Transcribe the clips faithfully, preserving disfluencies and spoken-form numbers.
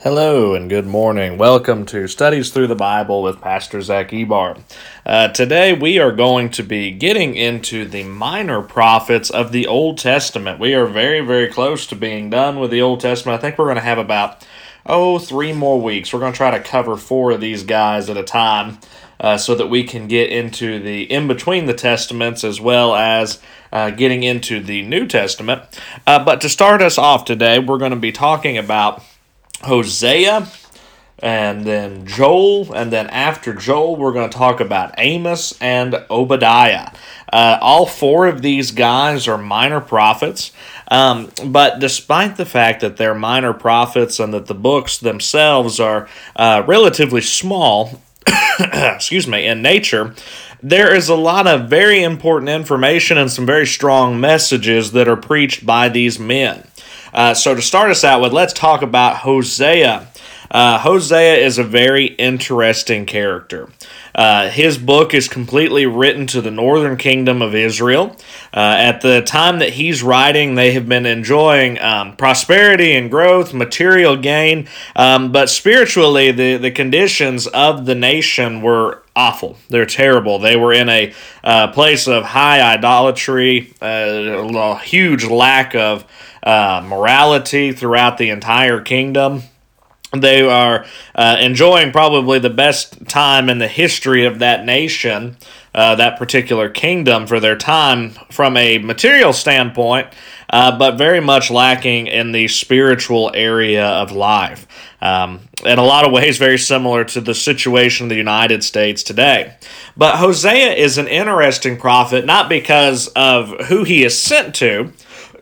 Hello and good morning. Welcome to Studies Through the Bible with Pastor Zach Ebar. Uh, today we are going to be getting into the minor prophets of the Old Testament. We are very, very close to being done with the Old Testament. I think we're going to have about, oh, three more weeks. We're going to try to cover four of these guys at a time uh, so that we can get into the in-between the Testaments as well as uh, getting into the New Testament. Uh, but to start us off today, we're going to be talking about Hosea, and then Joel, and then after Joel, we're going to talk about Amos and Obadiah. Uh, all four of these guys are minor prophets, um, but despite the fact that they're minor prophets and that the books themselves are uh, relatively small, excuse me, in nature, there is a lot of very important information and some very strong messages that are preached by these men. Uh, so to start us out with, let's talk about Hosea. Uh, Hosea is a very interesting character. Uh, his book is completely written to the northern kingdom of Israel. Uh, at the time that he's writing, they have been enjoying um, prosperity and growth, material gain, um, but spiritually, the, the conditions of the nation were awful. They're terrible. They were in a uh, place of high idolatry, uh, a huge lack of uh, morality throughout the entire kingdom. They are uh, enjoying probably the best time in the history of that nation, uh, that particular kingdom for their time from a material standpoint, uh, but very much lacking in the spiritual area of life. Um, in a lot of ways, very similar to the situation of the United States today. But Hosea is an interesting prophet, not because of who he is sent to.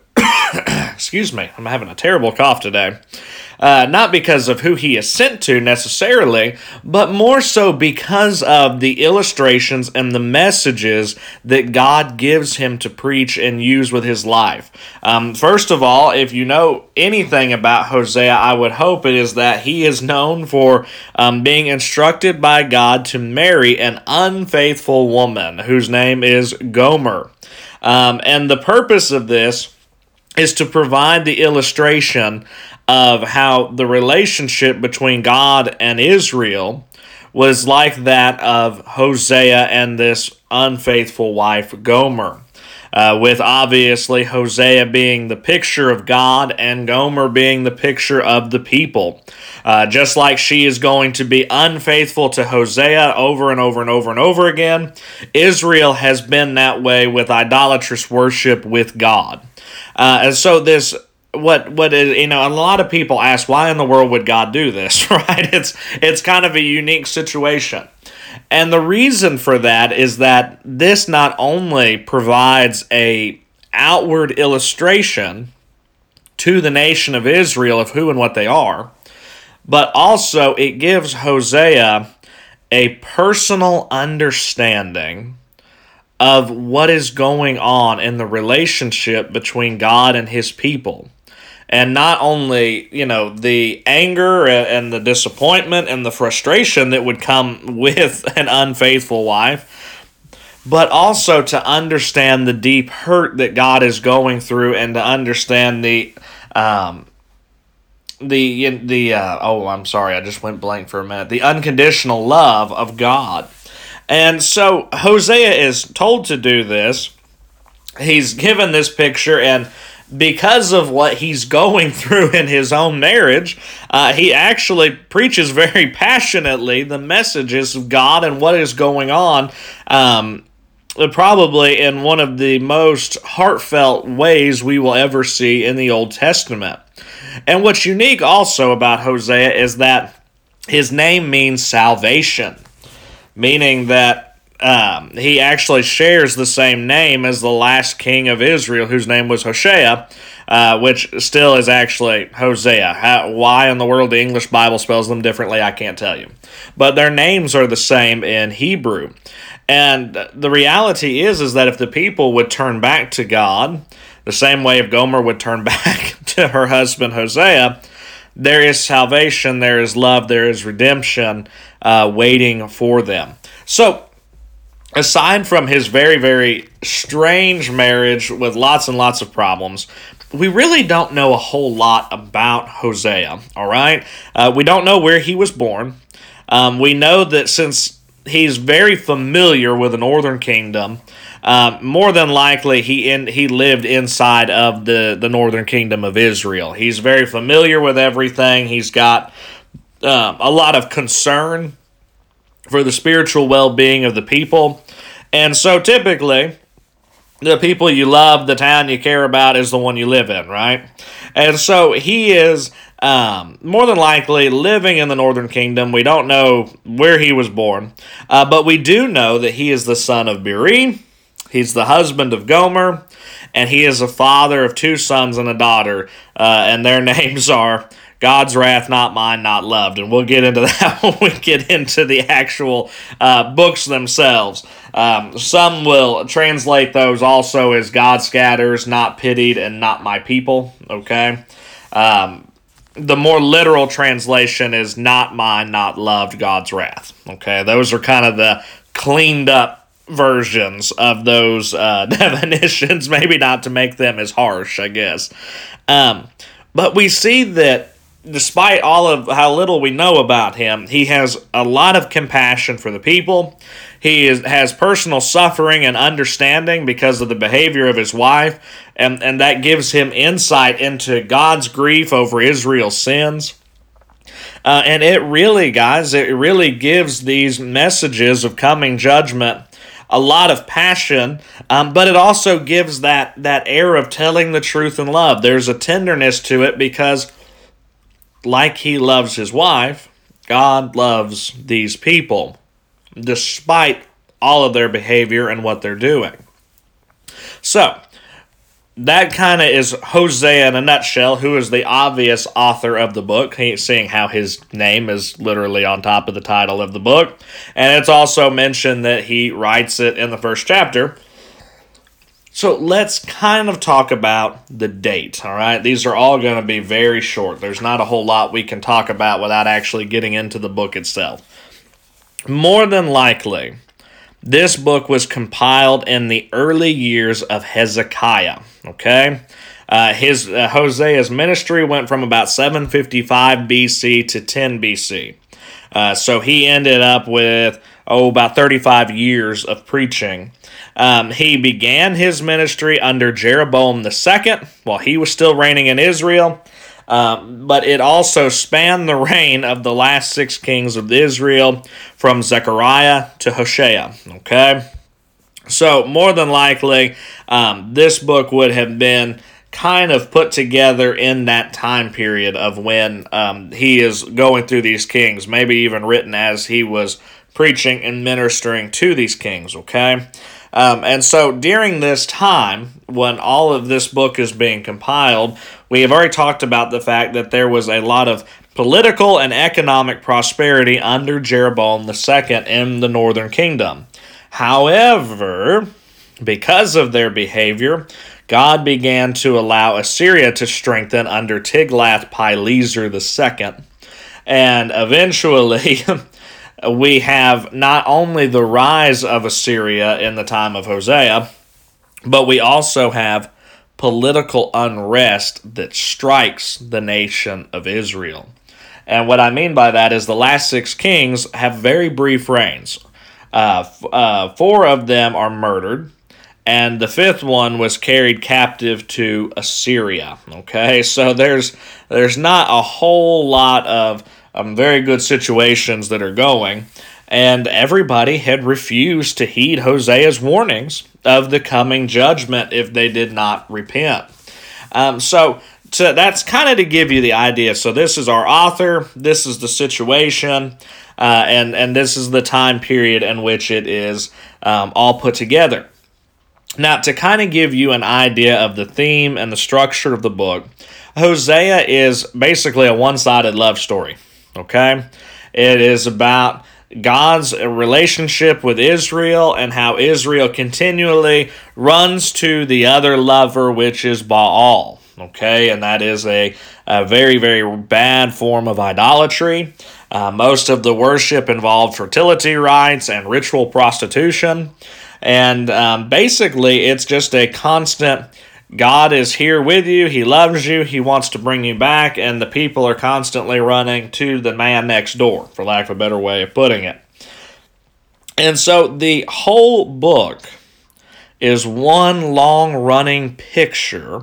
Excuse me, I'm having a terrible cough today. Uh, not because of who he is sent to necessarily, but more so because of the illustrations and the messages that God gives him to preach and use with his life. Um, first of all, if you know anything about Hosea, I would hope it is that he is known for um, being instructed by God to marry an unfaithful woman whose name is Gomer. Um, and the purpose of this is to provide the illustration of how the relationship between God and Israel was like that of Hosea and this unfaithful wife, Gomer. Uh, with obviously Hosea being the picture of God and Gomer being the picture of the people. Uh, just like she is going to be unfaithful to Hosea over and over and over and over again, Israel has been that way with idolatrous worship with God. Uh, and so this, what, what is, you know, a lot of people ask, why in the world would God do this, right? It's, it's kind of a unique situation. And the reason for that is that this not only provides a outward illustration to the nation of Israel of who and what they are, but also it gives Hosea a personal understanding of what is going on in the relationship between God and his people. And not only, you know, the anger and the disappointment and the frustration that would come with an unfaithful wife, but also to understand the deep hurt that God is going through and to understand the, um, the, the uh, oh, I'm sorry, I just went blank for a minute, the unconditional love of God. And so Hosea is told to do this. He's given this picture, and because of what he's going through in his own marriage, uh, he actually preaches very passionately the messages of God and what is going on, um, probably in one of the most heartfelt ways we will ever see in the Old Testament. And what's unique also about Hosea is that his name means salvation, meaning that Um, he actually shares the same name as the last king of Israel, whose name was Hoshea, uh, which still is actually Hosea. How, why in the world the English Bible spells them differently, I can't tell you. But their names are the same in Hebrew. And the reality is, is that if the people would turn back to God, the same way if Gomer would turn back to her husband Hosea, there is salvation, there is love, there is redemption uh, waiting for them. So, aside from his very, very strange marriage with lots and lots of problems, we really don't know a whole lot about Hosea, all right? Uh, we don't know where he was born. Um, we know that since he's very familiar with the northern kingdom, um, more than likely he in, he lived inside of the, the northern kingdom of Israel. He's very familiar with everything. He's got um, a lot of concern for the spiritual well-being of the people. And so typically, the people you love, the town you care about is the one you live in, right? And so he is um, more than likely living in the northern kingdom. We don't know where he was born, uh, but we do know that he is the son of Beri. He's the husband of Gomer, and he is a father of two sons and a daughter, uh, and their names are God's wrath, not mine, not loved. And we'll get into that when we get into the actual uh, books themselves. Um, some will translate those also as God scatters, not pitied, and not my people, okay? Um, the more literal translation is not mine, not loved, God's wrath, okay? Those are kind of the cleaned up versions of those uh, definitions, maybe not to make them as harsh, I guess. Um, but we see that despite all of how little we know about him, he has a lot of compassion for the people. He is, has personal suffering and understanding because of the behavior of his wife, and, and that gives him insight into God's grief over Israel's sins. Uh, and it really, guys, it really gives these messages of coming judgment a lot of passion, um, but it also gives that, that air of telling the truth in love. There's a tenderness to it because, like he loves his wife, God loves these people, despite all of their behavior and what they're doing. So, that kind of is Hosea in a nutshell, who is the obvious author of the book, seeing how his name is literally on top of the title of the book. And it's also mentioned that he writes it in the first chapter. So let's kind of talk about the date, all right? These are all going to be very short. There's not a whole lot we can talk about without actually getting into the book itself. More than likely, this book was compiled in the early years of Hezekiah, okay? Uh, his uh, Hosea's ministry went from about seven fifty-five B C to ten B C. Uh, so he ended up with, oh, about thirty-five years of preaching. Um, he began his ministry under Jeroboam the Second while he was still reigning in Israel. Um, but it also spanned the reign of the last six kings of Israel from Zechariah to Hoshea, okay? So, more than likely, um, this book would have been kind of put together in that time period of when um, he is going through these kings, maybe even written as he was preaching and ministering to these kings, okay? Um, and so during this time, when all of this book is being compiled, we have already talked about the fact that there was a lot of political and economic prosperity under Jeroboam the Second in the northern kingdom. However, because of their behavior, God began to allow Assyria to strengthen under Tiglath-Pileser the Second, and eventually we have not only the rise of Assyria in the time of Hosea, but we also have political unrest that strikes the nation of Israel. And what I mean by that is the last six kings have very brief reigns. Uh, f- uh, four of them are murdered, and the fifth one was carried captive to Assyria. Okay, so there's there's not a whole lot of Um, very good situations that are going, and everybody had refused to heed Hosea's warnings of the coming judgment if they did not repent. Um, so to, that's kind of to give you the idea. So this is our author, this is the situation, uh, and, and this is the time period in which it is um, all put together. Now, to kind of give you an idea of the theme and the structure of the book, Hosea is basically a one-sided love story. Okay? It is about God's relationship with Israel and how Israel continually runs to the other lover, which is Baal. okay? And that is a, a very, very bad form of idolatry. Uh, most of the worship involved fertility rites and ritual prostitution. And um, basically, it's just a constant, God is here with you, He loves you, He wants to bring you back, and the people are constantly running to the man next door, for lack of a better way of putting it. And so the whole book is one long-running picture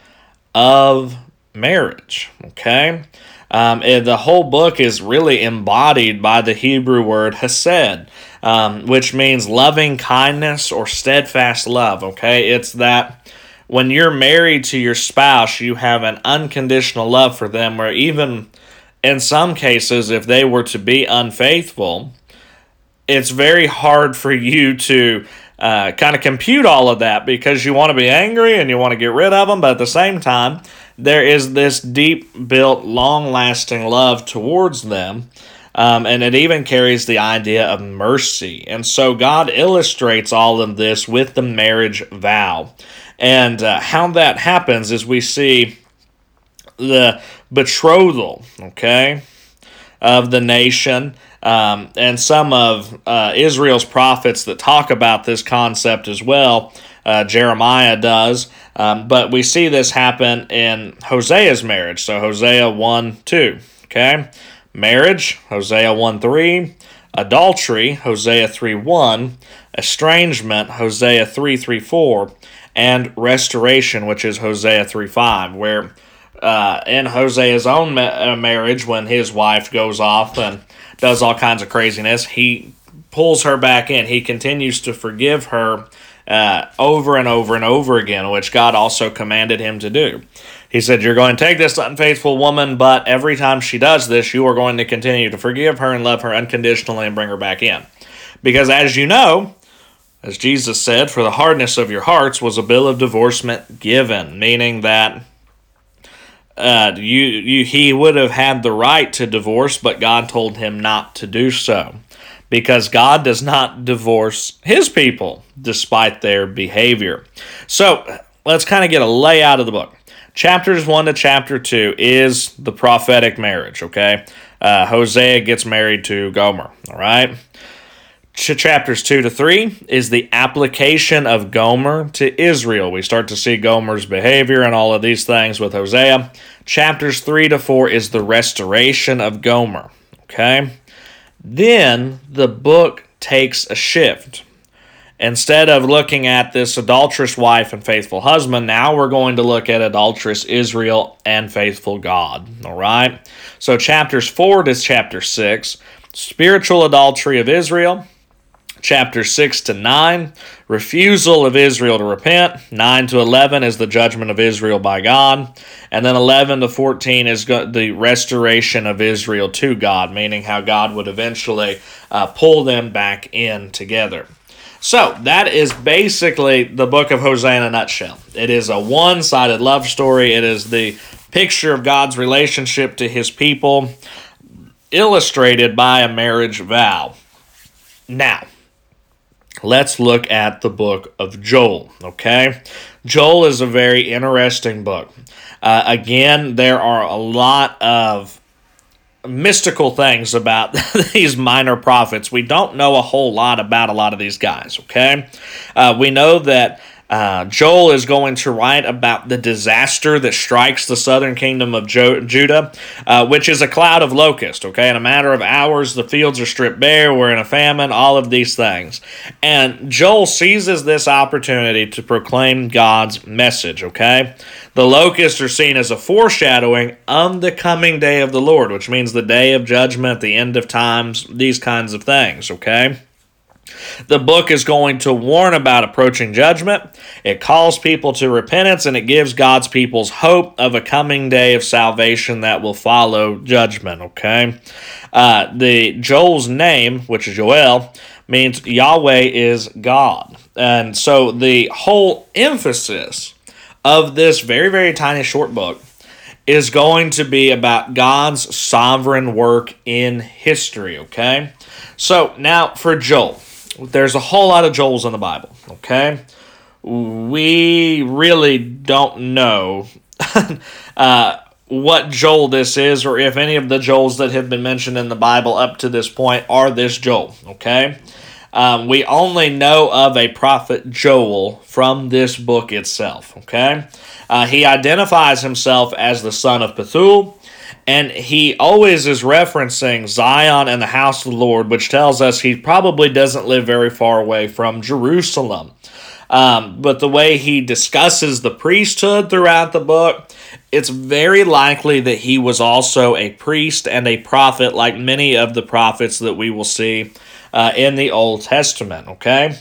of marriage, okay? Um, and the whole book is really embodied by the Hebrew word hesed, um, which means loving kindness or steadfast love, okay? It's that when you're married to your spouse, you have an unconditional love for them, where even in some cases, if they were to be unfaithful, it's very hard for you to uh, kind of compute all of that, because you want to be angry and you want to get rid of them, but at the same time, there is this deep-built, long-lasting love towards them, um, and it even carries the idea of mercy. And so God illustrates all of this with the marriage vow. And uh, how that happens is we see the betrothal, okay, of the nation, um, and some of uh, Israel's prophets that talk about this concept as well. Uh, Jeremiah does, um, but we see this happen in Hosea's marriage. So Hosea one two, okay? Marriage, Hosea one three. Adultery, Hosea three one. Estrangement, Hosea three three four. And restoration, which is Hosea three five, where uh, in Hosea's own ma- marriage, when his wife goes off and does all kinds of craziness, he pulls her back in. He continues to forgive her Uh, over and over and over again, which God also commanded him to do. He said, you're going to take this unfaithful woman, but every time she does this, you are going to continue to forgive her and love her unconditionally and bring her back in. Because as you know, as Jesus said, for the hardness of your hearts was a bill of divorcement given, meaning that uh, you, you he would have had the right to divorce, but God told him not to do so. Because God does not divorce his people despite their behavior. So let's kind of get a layout of the book. Chapters one to chapter two is the prophetic marriage, okay? Uh, Hosea gets married to Gomer, all right? Ch- chapters two to three is the application of Gomer to Israel. We start to see Gomer's behavior and all of these things with Hosea. Chapters three to four is the restoration of Gomer, okay? Then the book takes a shift. Instead of looking at this adulterous wife and faithful husband, now we're going to look at adulterous Israel and faithful God. All right? So chapters four to chapter six, spiritual adultery of Israel. Chapter six to nine, refusal of Israel to repent. nine to eleven is the judgment of Israel by God. And then eleven to fourteen is the restoration of Israel to God, meaning how God would eventually uh, pull them back in together. So that is basically the book of Hosea in a nutshell. It is a one-sided love story. It is the picture of God's relationship to his people, illustrated by a marriage vow. Now, let's look at the book of Joel, okay? Joel is a very interesting book. Uh, again, there are a lot of mystical things about these minor prophets. We don't know a whole lot about a lot of these guys, okay? Uh, we know that Uh, Joel is going to write about the disaster that strikes the southern kingdom of jo- Judah, uh, which is a cloud of locusts, okay? In a matter of hours, the fields are stripped bare, we're in a famine, all of these things. And Joel seizes this opportunity to proclaim God's message, okay? The locusts are seen as a foreshadowing of the coming day of the Lord, which means the day of judgment, the end of times, these kinds of things, okay? The book is going to warn about approaching judgment. It calls people to repentance, and it gives God's people's hope of a coming day of salvation that will follow judgment, okay? Uh, the Joel's name, which is Joel, means Yahweh is God. And so the whole emphasis of this very, very tiny short book is going to be about God's sovereign work in history, okay? So now for Joel. There's a whole lot of Joels in the Bible, okay? We really don't know uh, what Joel this is, or if any of the Joels that have been mentioned in the Bible up to this point are this Joel, okay? Um, we only know of a prophet Joel from this book itself, okay? Uh, he identifies himself as the son of Pethuel, and he always is referencing Zion and the house of the Lord, which tells us he probably doesn't live very far away from Jerusalem. Um, but the way he discusses the priesthood throughout the book, it's very likely that he was also a priest and a prophet, like many of the prophets that we will see uh, in the Old Testament, okay?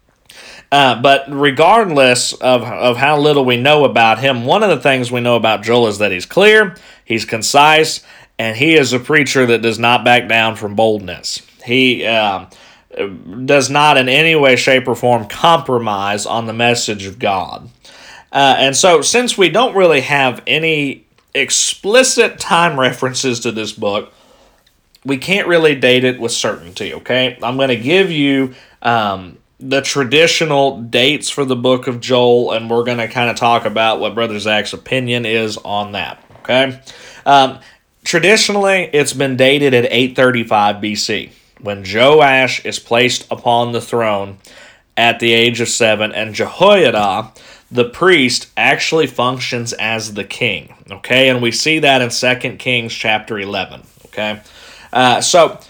Uh, but regardless of, of how little we know about him, one of the things we know about Joel is that he's clear, he's concise, and he is a preacher that does not back down from boldness. He uh, does not in any way, shape, or form compromise on the message of God. Uh, and so, since we don't really have any explicit time references to this book, we can't really date it with certainty, okay? I'm going to give you um, the traditional dates for the book of Joel, and we're going to kind of talk about what Brother Zach's opinion is on that, okay? Um, traditionally, it's been dated at eight thirty-five B C, when Joash is placed upon the throne at the age of seven, and Jehoiada, the priest, actually functions as the king, okay? And we see that in Second Kings chapter eleven, okay? Uh, so,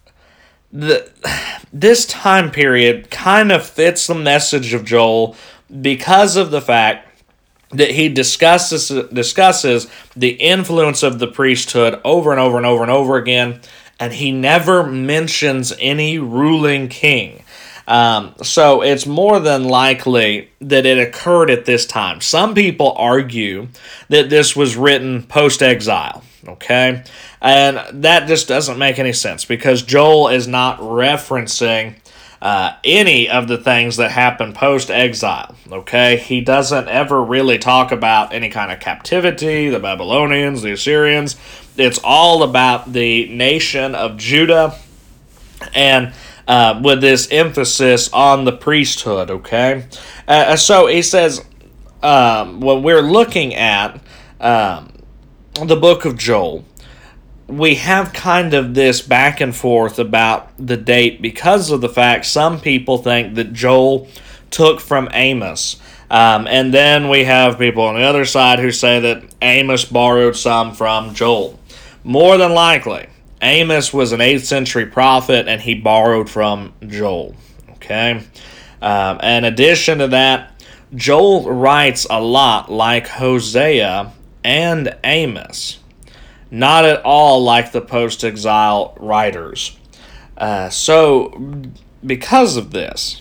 the this time period kind of fits the message of Joel because of the fact that he discusses discusses the influence of the priesthood over and over and over and over again, and he never mentions any ruling king. Um, so it's more than likely that it occurred at this time. Some people argue that this was written post-exile, okay? And that just doesn't make any sense because Joel is not referencing uh, any of the things that happened post-exile, okay? He doesn't ever really talk about any kind of captivity, the Babylonians, the Assyrians. It's all about the nation of Judah and Uh, with this emphasis on the priesthood, okay? Uh, so he says, um, when we're looking at um, the book of Joel, we have kind of this back and forth about the date because of the fact some people think that Joel took from Amos. Um, and then we have people on the other side who say that Amos borrowed some from Joel. More than likely, Amos was an eighth century prophet, and he borrowed from Joel, okay? Um, in addition to that, Joel writes a lot like Hosea and Amos, not at all like the post-exile writers. Uh, so, because of this,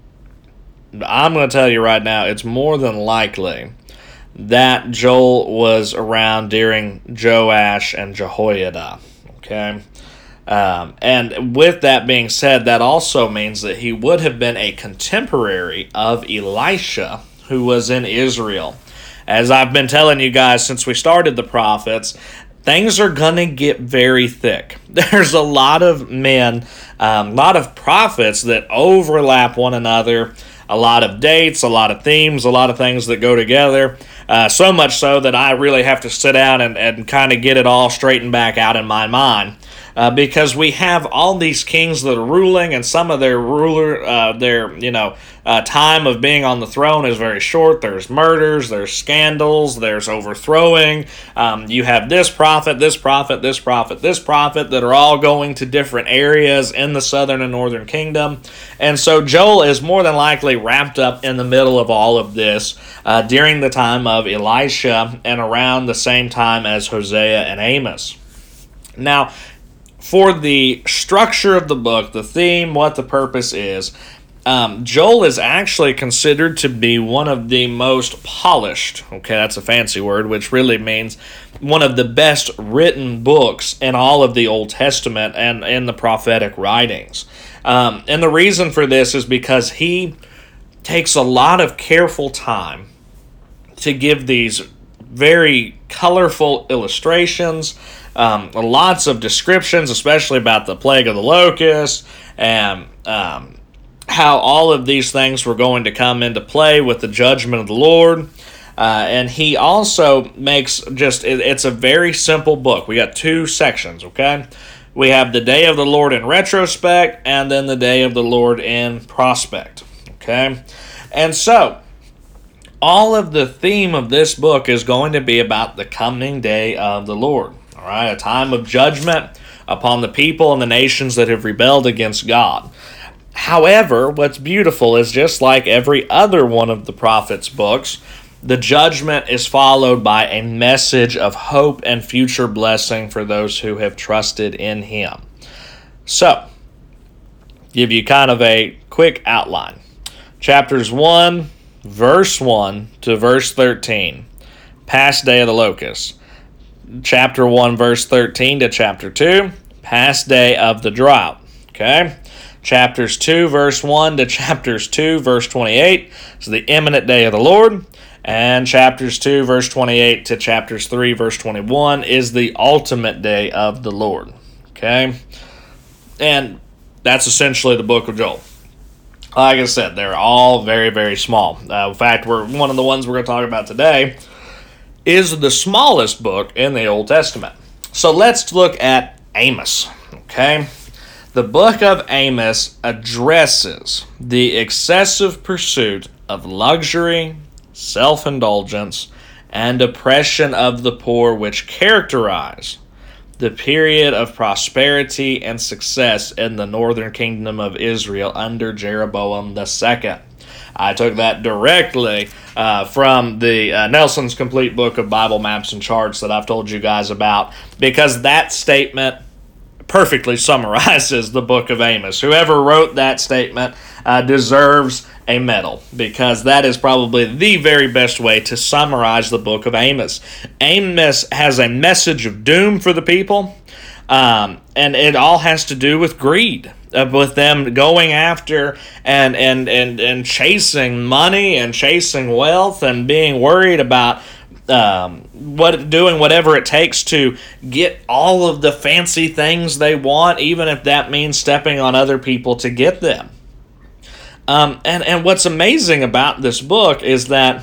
I'm going to tell you right now, it's more than likely that Joel was around during Joash and Jehoiada. Okay, um, and with that being said, that also means that he would have been a contemporary of Elisha, who was in Israel. As I've been telling you guys since we started the prophets, things are going to get very thick. There's a lot of men, a um, lot of prophets that overlap one another, a lot of dates, a lot of themes, a lot of things that go together. Uh, so much so that I really have to sit down and, and kind of get it all straightened back out in my mind. Uh, because we have all these kings that are ruling, and some of their ruler, uh, their you know, uh, time of being on the throne is very short. There's murders, there's scandals, there's overthrowing. Um, you have this prophet, this prophet, this prophet, this prophet that are all going to different areas in the southern and northern kingdom. And so Joel is more than likely wrapped up in the middle of all of this uh, during the time of Elisha and around the same time as Hosea and Amos. Now, for the structure of the book, the theme, what the purpose is, um, Joel is actually considered to be one of the most polished, okay, that's a fancy word, which really means one of the best written books in all of the Old Testament and in the prophetic writings. Um, and the reason for this is because he takes a lot of careful time to give these very colorful illustrations, Um, lots of descriptions, especially about the plague of the locusts, and um, how all of these things were going to come into play with the judgment of the Lord. Uh, and he also makes just, it, it's a very simple book. We got two sections, okay? We have the day of the Lord in retrospect, and then the day of the Lord in prospect, okay? And so, all of the theme of this book is going to be about the coming day of the Lord, all right? A time of judgment upon the people and the nations that have rebelled against God. However, what's beautiful is just like every other one of the prophet's books, the judgment is followed by a message of hope and future blessing for those who have trusted in him. So, give you kind of a quick outline. Chapters one, verse one to verse thirteen, past day of the locust. Chapter one, verse thirteen to chapter two, past day of the drought. Okay? Chapters two, verse one to chapters two, verse twenty-eight is the imminent day of the Lord. And chapters two, verse twenty-eight to chapters three, verse twenty-one is the ultimate day of the Lord. Okay? And that's essentially the book of Joel. Like I said, they're all very, very small. Uh, in fact, we're one of the ones we're going to talk about today is the smallest book in the Old Testament. So let's look at Amos. Okay? The book of Amos addresses the excessive pursuit of luxury, self-indulgence, and oppression of the poor which characterize the period of prosperity and success in the northern kingdom of Israel under Jeroboam the Second. I took that directly uh, from the uh, Nelson's Complete Book of Bible Maps and Charts that I've told you guys about, because that statement perfectly summarizes the book of Amos. Whoever wrote that statement uh, deserves a medal, because that is probably the very best way to summarize the book of Amos. Amos has a message of doom for the people, um, and it all has to do with greed, uh, with them going after and, and, and, and chasing money and chasing wealth and being worried about Um, what doing whatever it takes to get all of the fancy things they want, even if that means stepping on other people to get them. Um, and, and what's amazing about this book is that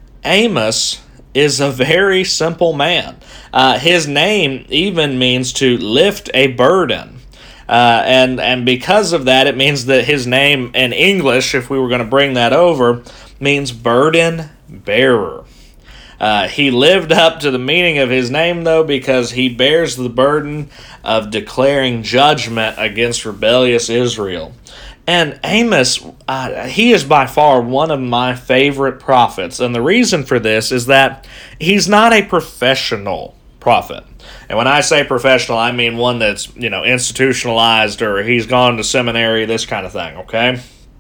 Amos is a very simple man. Uh, his name even means to lift a burden. Uh, and, and because of that, it means that his name in English, if we were going to bring that over, means burden bearer. Uh, he lived up to the meaning of his name, though, because he bears the burden of declaring judgment against rebellious Israel. And Amos, uh, he is by far one of my favorite prophets. And the reason for this is that he's not a professional prophet. And when I say professional, I mean one that's, you know, institutionalized, or he's gone to seminary, this kind of thing, okay?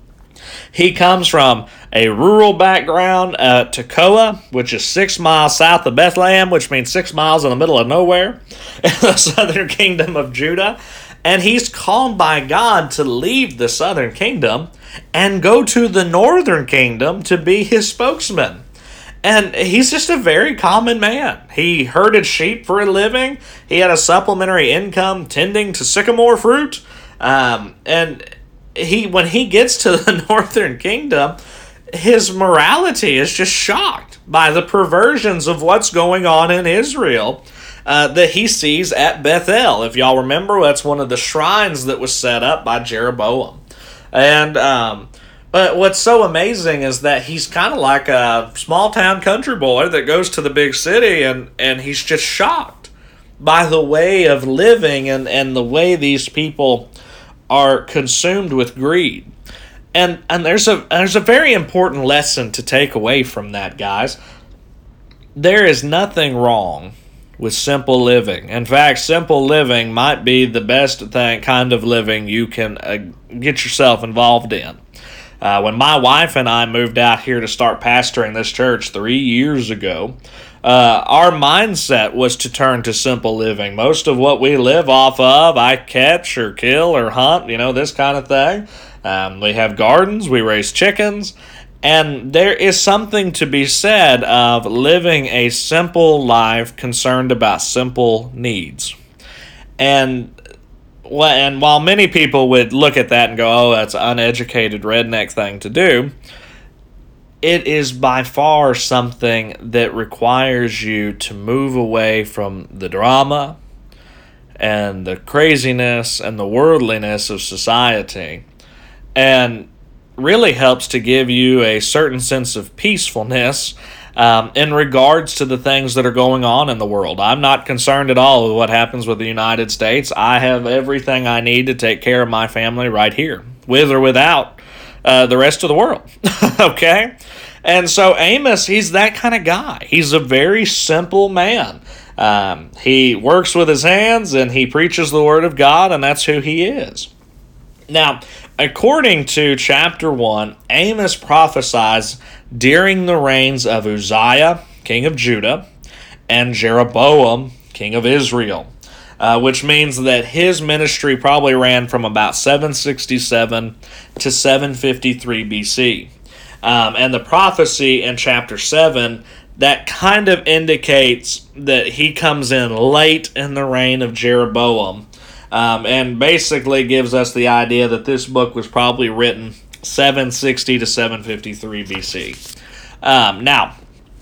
He comes from a rural background, uh, Tekoa, which is six miles south of Bethlehem, which means six miles in the middle of nowhere, in the southern kingdom of Judah. And he's called by God to leave the southern kingdom and go to the northern kingdom to be his spokesman. And he's just a very common man. He herded sheep for a living. He had a supplementary income tending to sycamore fruit. Um, and he when he gets to the northern kingdom, his morality is just shocked by the perversions of what's going on in Israel uh, that he sees at Bethel. If y'all remember, that's one of the shrines that was set up by Jeroboam. And um, but what's so amazing is that he's kind of like a small-town country boy that goes to the big city, and, and he's just shocked by the way of living and, and the way these people are consumed with greed. And and there's a there's a very important lesson to take away from that, guys. There is nothing wrong with simple living. In fact, simple living might be the best thing, kind of living you can uh, get yourself involved in. Uh, when my wife and I moved out here to start pastoring this church three years ago, uh, our mindset was to turn to simple living. Most of what we live off of, I catch or kill or hunt, you know, this kind of thing. Um, we have gardens, we raise chickens, and there is something to be said of living a simple life concerned about simple needs. And and while many people would look at that and go, oh, that's an uneducated redneck thing to do, it is by far something that requires you to move away from the drama and the craziness and the worldliness of society, and really helps to give you a certain sense of peacefulness um, in regards to the things that are going on in the world. I'm not concerned at all with what happens with the United States. I have everything I need to take care of my family right here, with or without uh, the rest of the world. Okay? And so Amos, he's that kind of guy. He's a very simple man. Um, he works with his hands and he preaches the word of God, and that's who he is. Now, according to chapter one, Amos prophesies during the reigns of Uzziah, king of Judah, and Jeroboam, king of Israel, uh, which means that his ministry probably ran from about seven sixty-seven to seven fifty-three B C. Um, and the prophecy in chapter seven, that kind of indicates that he comes in late in the reign of Jeroboam, um, and basically gives us the idea that this book was probably written seven sixty to seven fifty-three B C. Um, now,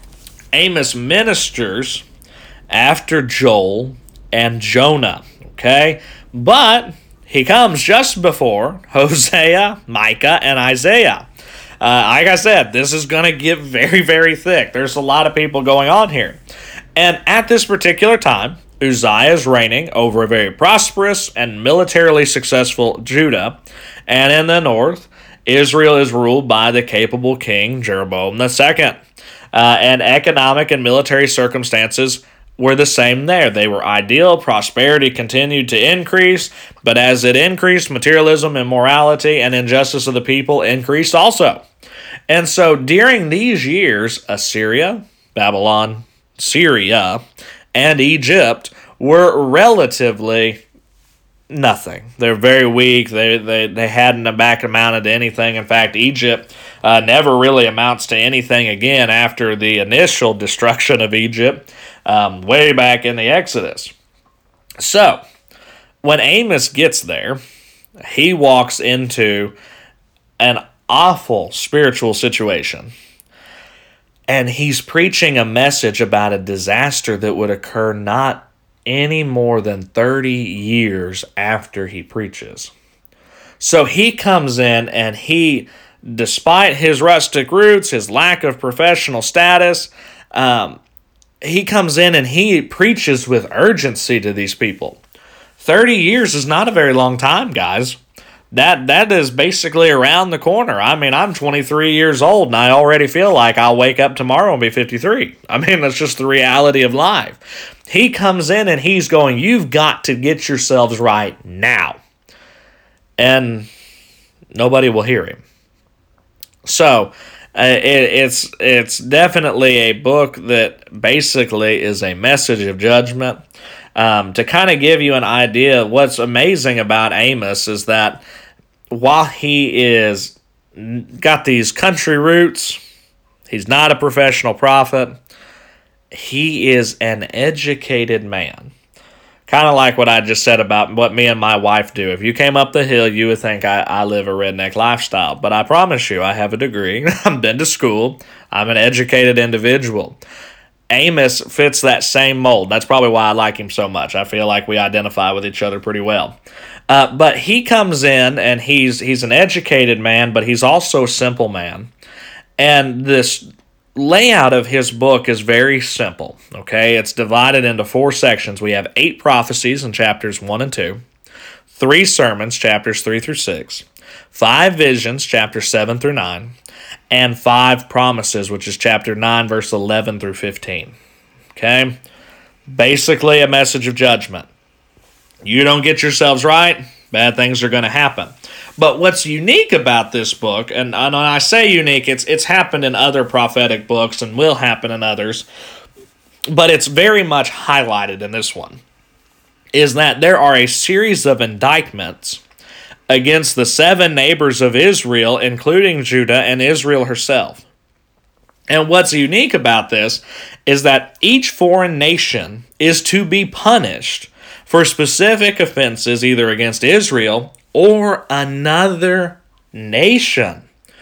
Amos ministers after Joel and Jonah, okay? But he comes just before Hosea, Micah, and Isaiah. Uh, like I said, this is going to get very, very thick. There's a lot of people going on here. And at this particular time, Uzziah is reigning over a very prosperous and militarily successful Judah. And in the north, Israel is ruled by the capable king, Jeroboam the second. Uh, and economic and military circumstances were the same there. They were ideal. Prosperity continued to increase. But as it increased, materialism, immorality, and injustice of the people increased also. And so during these years, Assyria, Babylon, Syria, and Egypt were relatively nothing. They're very weak. They they, they hadn't back amounted to anything. In fact, Egypt uh, never really amounts to anything again after the initial destruction of Egypt um, way back in the Exodus. So, when Amos gets there, he walks into an awful spiritual situation. And he's preaching a message about a disaster that would occur not any more than thirty years after he preaches. So he comes in and he, despite his rustic roots, his lack of professional status, um, he comes in and he preaches with urgency to these people. thirty years is not a very long time, guys. That that is basically around the corner. I mean, I'm twenty-three years old, and I already feel like I'll wake up tomorrow and be fifty-three. I mean, that's just the reality of life. He comes in and he's going, you've got to get yourselves right now. And nobody will hear him. So, uh, it, it's it's definitely a book that basically is a message of judgment. Um, to kind of give you an idea, what's amazing about Amos is that while he is got these country roots, he's not a professional prophet, he is an educated man. Kind of like what I just said about what me and my wife do. If you came up the hill, you would think I, I live a redneck lifestyle. But I promise you, I have a degree. I've been to school. I'm an educated individual. Amos fits that same mold. That's probably why I like him so much. I feel like we identify with each other pretty well. Uh, but he comes in, and he's he's an educated man, but he's also a simple man. And this layout of his book is very simple, okay? It's divided into four sections. We have eight prophecies in chapters one and two, three sermons, chapters three through six, five visions, chapters seven through nine, and five promises, which is chapter nine, verse eleven through fifteen. Okay? Basically a message of judgment. You don't get yourselves right, bad things are going to happen. But what's unique about this book, and when I say unique, it's it's happened in other prophetic books and will happen in others, but it's very much highlighted in this one, is that there are a series of indictments against the seven neighbors of Israel, including Judah and Israel herself. And what's unique about this is that each foreign nation is to be punished for specific offenses either against Israel or another nation.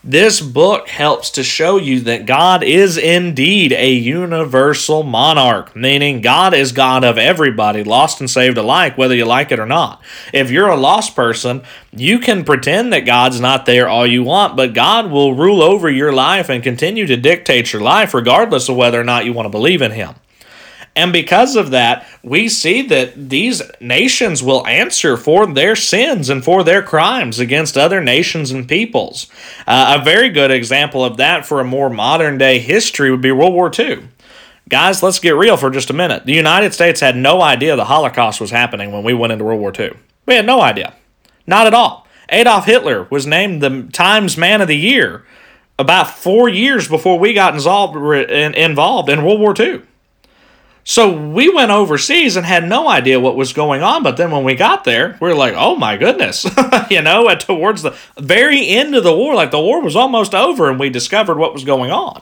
This book helps to show you that God is indeed a universal monarch, meaning God is God of everybody, lost and saved alike, whether you like it or not. If you're a lost person, you can pretend that God's not there all you want, but God will rule over your life and continue to dictate your life regardless of whether or not you want to believe in Him. And because of that, we see that these nations will answer for their sins and for their crimes against other nations and peoples. Uh, a very good example of that for a more modern day history would be World War Two. Guys, let's get real for just a minute. The United States had no idea the Holocaust was happening when we went into World War Two. We had no idea. Not at all. Adolf Hitler was named the Times Man of the Year about four years before we got involved in World War Two. So we went overseas and had no idea what was going on, but then when we got there, we were like, oh my goodness, you know, and towards the very end of the war, like the war was almost over and we discovered what was going on.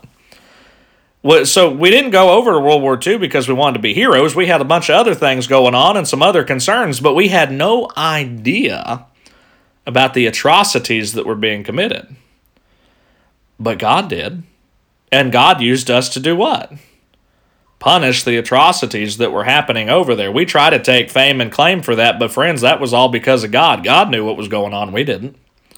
So we didn't go over to World War Two because we wanted to be heroes. We had a bunch of other things going on and some other concerns, but we had no idea about the atrocities that were being committed. But God did. And God used us to do what? Punish the atrocities that were happening over there. We try to take fame and claim for that, but friends, that was all because of God. God knew what was going on. We didn't.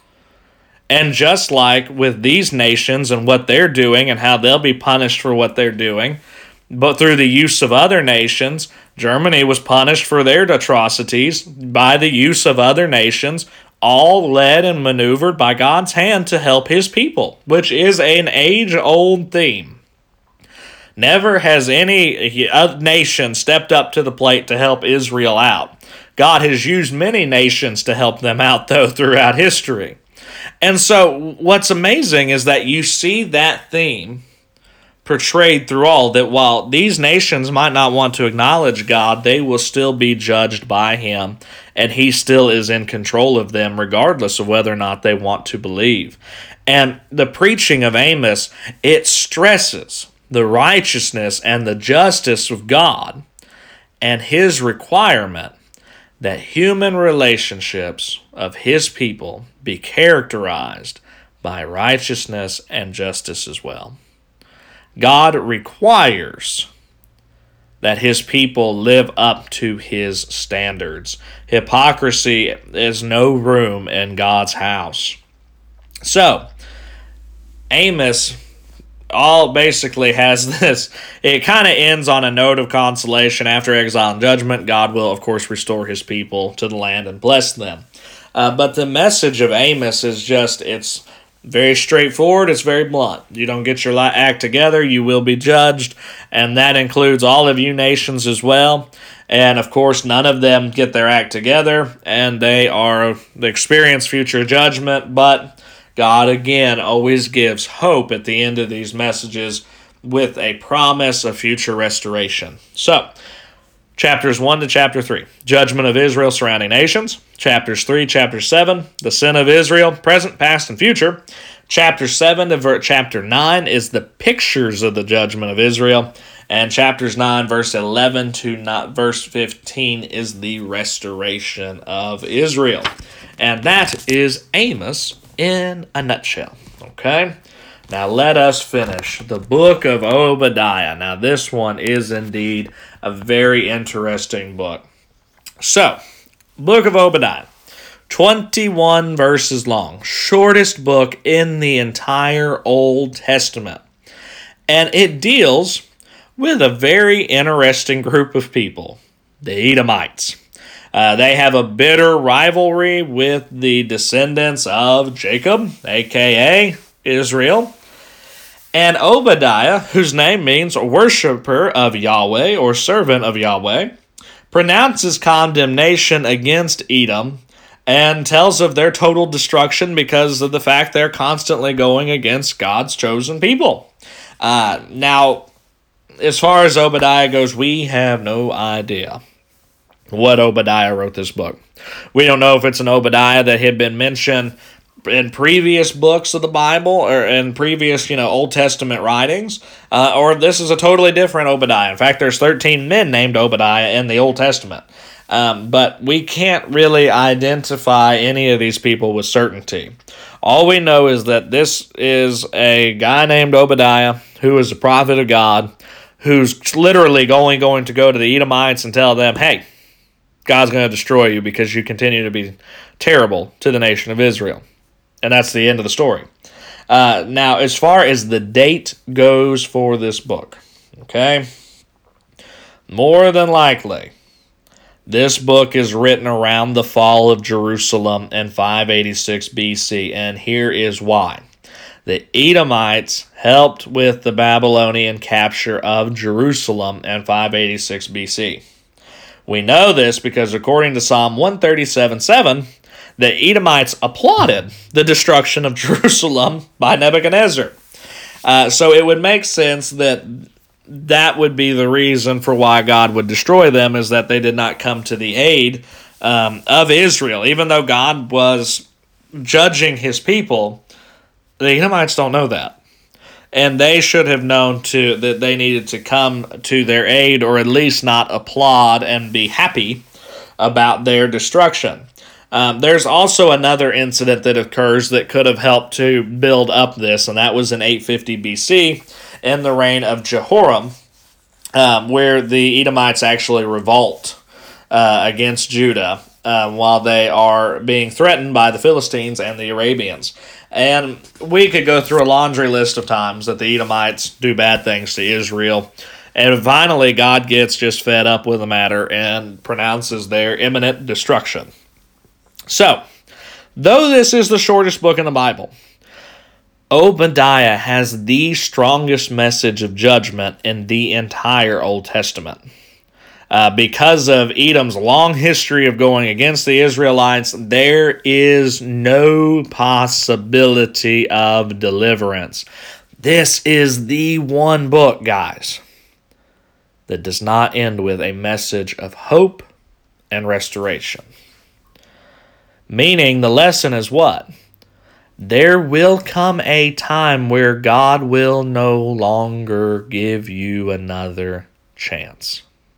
And just like with these nations and what they're doing and how they'll be punished for what they're doing, but through the use of other nations, Germany was punished for their atrocities by the use of other nations, all led and maneuvered by God's hand to help His people, which is an age-old theme. Never has any nation stepped up to the plate to help Israel out. God has used many nations to help them out, though, throughout history. And so what's amazing is that you see that theme portrayed through all, that while these nations might not want to acknowledge God, they will still be judged by Him, and He still is in control of them regardless of whether or not they want to believe. And the preaching of Amos, it stresses the righteousness and the justice of God and His requirement that human relationships of His people be characterized by righteousness and justice as well. God requires that His people live up to His standards. Hypocrisy is no room in God's house. So, Amos all basically has this, it kind of ends on a note of consolation. After exile and judgment, God will, of course, restore His people to the land and bless them. Uh, but the message of Amos is just, it's very straightforward, it's very blunt. You don't get your act together, you will be judged, and that includes all of you nations as well. And of course, none of them get their act together, and they are they experience future judgment, but God, again, always gives hope at the end of these messages with a promise of future restoration. So, chapters one to chapter three, judgment of Israel surrounding nations. Chapters three, chapter seven, the sin of Israel, present, past, and future. Chapter seven to chapter nine is the pictures of the judgment of Israel. And chapters nine, verse eleven to verse fifteen is the restoration of Israel. And that is Amos in a nutshell. Okay? Now let us finish the book of Obadiah. Now this one is indeed a very interesting book. So, book of Obadiah, twenty-one verses long, shortest book in the entire Old Testament. And it deals with a very interesting group of people, the Edomites. Uh, they have a bitter rivalry with the descendants of Jacob, a k a. Israel. And Obadiah, whose name means worshiper of Yahweh or servant of Yahweh, pronounces condemnation against Edom and tells of their total destruction because of the fact they're constantly going against God's chosen people. Uh, now, as far as Obadiah goes, we have no idea what Obadiah wrote this book. We don't know if it's an Obadiah that had been mentioned in previous books of the Bible or in previous, you know, Old Testament writings, uh, or this is a totally different Obadiah. In fact, there's thirteen men named Obadiah in the Old Testament. Um, but we can't really identify any of these people with certainty. All we know is that this is a guy named Obadiah who is a prophet of God, who's literally only going to go to the Edomites and tell them, hey, God's going to destroy you because you continue to be terrible to the nation of Israel. And that's the end of the story. Uh, now, as far as the date goes for this book, okay, more than likely, this book is written around the fall of Jerusalem in five eighty-six B C, and here is why. The Edomites helped with the Babylonian capture of Jerusalem in five eighty-six B C. We know this because according to Psalm one thirty-seven seven, the Edomites applauded the destruction of Jerusalem by Nebuchadnezzar. Uh, so it would make sense that that would be the reason for why God would destroy them, is that they did not come to the aid um, of Israel. Even though God was judging his people, the Edomites don't know that. And they should have known to that they needed to come to their aid, or at least not applaud and be happy about their destruction. Um, there's also another incident that occurs that could have helped to build up this, and that was in eight fifty B C, in the reign of Jehoram, um, where the Edomites actually revolt uh, against Judah uh, while they are being threatened by the Philistines and the Arabians. And we could go through a laundry list of times that the Edomites do bad things to Israel. And finally, God gets just fed up with the matter and pronounces their imminent destruction. So, though this is the shortest book in the Bible, Obadiah has the strongest message of judgment in the entire Old Testament. Uh, because of Edom's long history of going against the Israelites, there is no possibility of deliverance. This is the one book, guys, that does not end with a message of hope and restoration. Meaning the lesson is what? There will come a time where God will no longer give you another chance.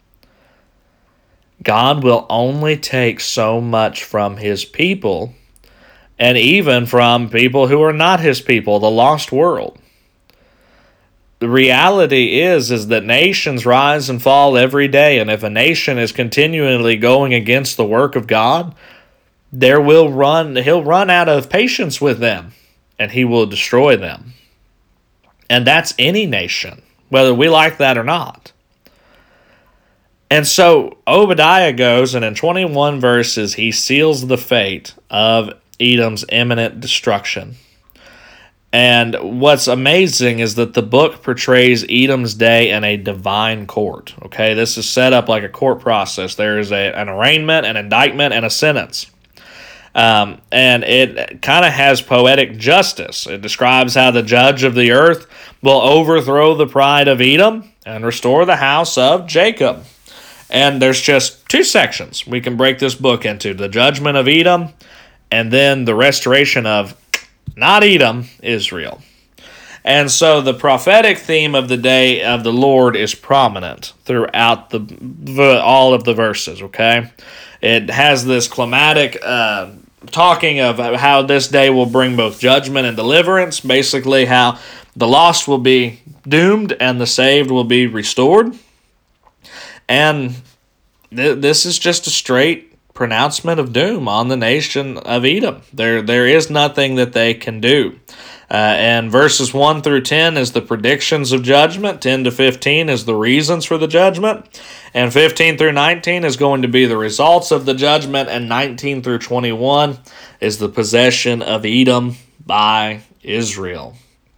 God will only take so much from his people, and even from people who are not his people, the lost world. The reality is, is that nations rise and fall every day, and if a nation is continually going against the work of God, there will run, he'll run out of patience with them, and he will destroy them. And that's any nation, whether we like that or not. And so Obadiah goes, and in twenty-one verses, he seals the fate of Edom's imminent destruction. And what's amazing is that the book portrays Edom's day in a divine court. Okay, this is set up like a court process. There is a, an arraignment, an indictment, and a sentence. Um, and it kind of has poetic justice. It describes how the judge of the earth will overthrow the pride of Edom and restore the house of Jacob. And there's just two sections we can break this book into: the judgment of Edom, and then the restoration of, not Edom, Israel. And so the prophetic theme of the day of the Lord is prominent throughout the, the all of the verses, okay? It has this climatic uh, talking of how this day will bring both judgment and deliverance, basically how the lost will be doomed and the saved will be restored. And th- this is just a straight pronouncement of doom on the nation of Edom. There, there is nothing that they can do. Uh, and verses one through ten is the predictions of judgment. ten to fifteen is the reasons for the judgment. And fifteen through nineteen is going to be the results of the judgment. And nineteen through twenty-one is the possession of Edom by Israel.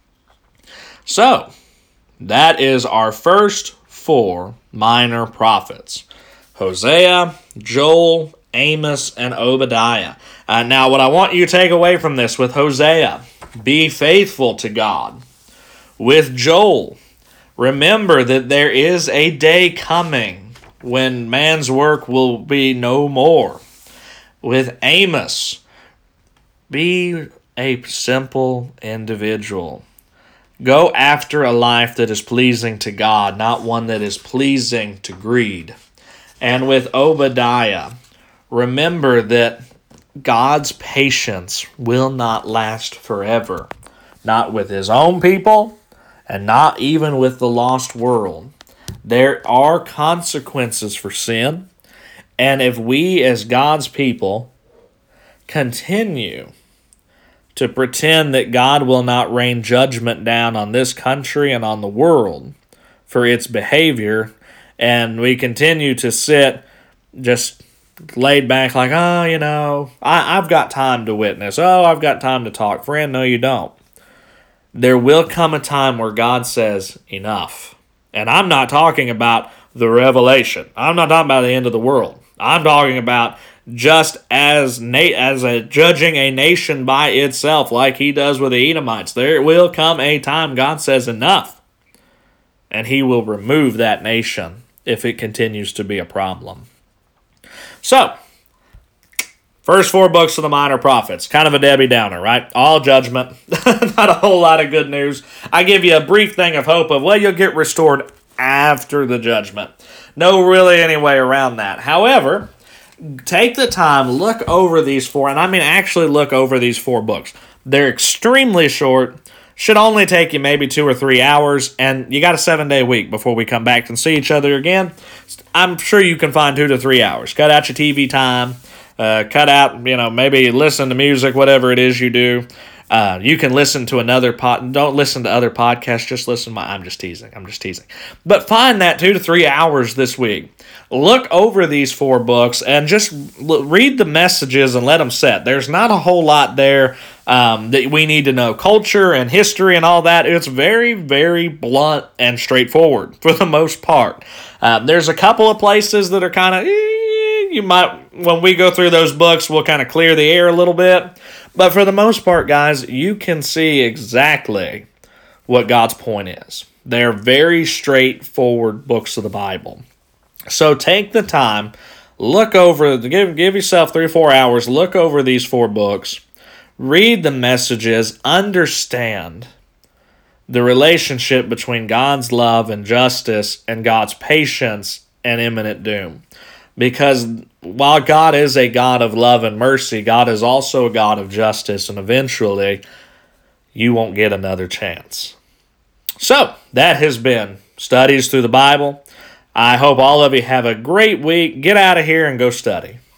So, that is our first four minor prophets: Hosea, Joel, Amos, and Obadiah. Uh, now, what I want you to take away from this with Hosea: be faithful to God. With Joel, remember that there is a day coming when man's work will be no more. With Amos, be a simple individual. Go after a life that is pleasing to God, not one that is pleasing to greed. And with Obadiah, remember that God's patience will not last forever. Not with his own people, and not even with the lost world. There are consequences for sin, and if we as God's people continue to pretend that God will not rain judgment down on this country and on the world for its behavior, and we continue to sit just laid back like, oh, you know, I, I've got time to witness. Oh, I've got time to talk. Friend, no, you don't. There will come a time where God says, enough. And I'm not talking about the revelation. I'm not talking about the end of the world. I'm talking about just as na- as a judging a nation by itself like he does with the Edomites. There will come a time God says enough. And he will remove that nation if it continues to be a problem. So, first four books of the Minor Prophets. Kind of a Debbie Downer, right? All judgment. Not a whole lot of good news. I give you a brief thing of hope of, well, you'll get restored after the judgment. No really any way around that. However, take the time, look over these four, and I mean actually look over these four books. They're extremely short, should only take you maybe two or three hours, and you got a seven-day week before we come back and see each other again. I'm sure you can find two to three hours. Cut out your T V time, uh, cut out, you know, maybe listen to music, whatever it is you do. Uh, you can listen to another pod. Don't listen to other podcasts. Just listen to my. I'm just teasing. I'm just teasing. But find that two to three hours this week. Look over these four books and just l- read the messages and let them set. There's not a whole lot there um, that we need to know. Culture and history and all that. It's very, very blunt and straightforward for the most part. Uh, there's a couple of places that are kind of. You might, when we go through those books, we'll kind of clear the air a little bit. But for the most part, guys, you can see exactly what God's point is. They're very straightforward books of the Bible. So take the time, look over, give, give yourself three or four hours, look over these four books, read the messages, understand the relationship between God's love and justice and God's patience and imminent doom. Because while God is a God of love and mercy, God is also a God of justice, and eventually you won't get another chance. So, that has been Studies Through the Bible. I hope all of you have a great week. Get out of here and go study.